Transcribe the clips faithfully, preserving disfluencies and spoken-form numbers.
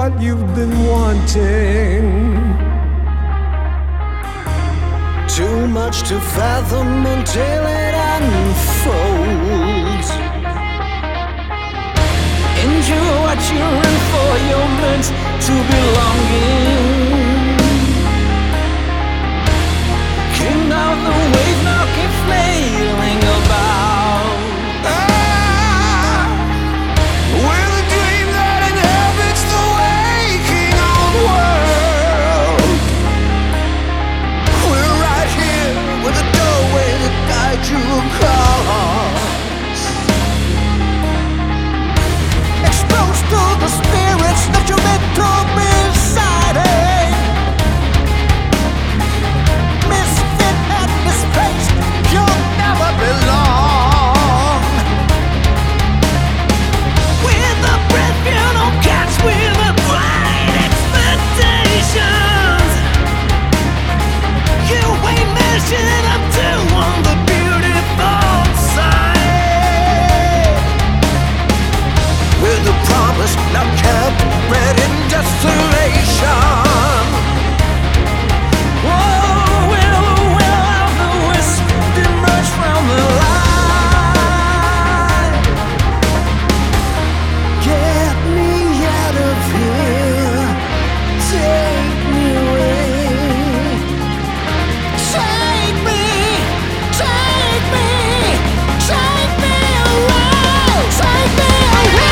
what you've been wanting. Too much to fathom until it unfolds. Endure what you're in for, you're meant to belong in. King of the wave, now keep flailing about. Ah, we're the dream that inhabits the waking old world. We're right here with a doorway to guide you across. Exposed to the spirits that you're meant to be residing. Misfit and misplaced, you'll never belong. With a breath you don't catch, with a bright expectations, you ain't measured up to on the beautiful side. With a promise not kept, bred in desolation. Whoa, will the will of the wisp emerge from the light? Get me out of here, take me away. Take me, take me, take me away, take me away.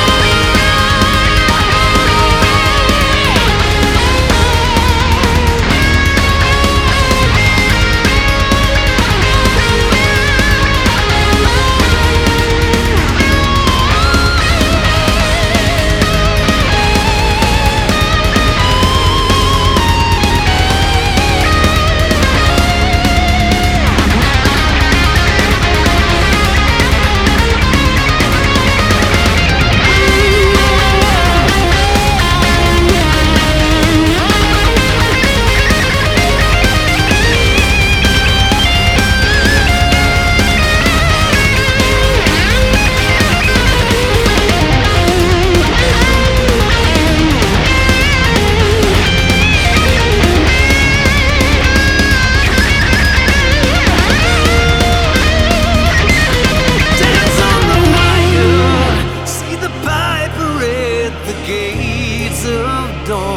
Dance on the wire, see the piper at the gates of dawn.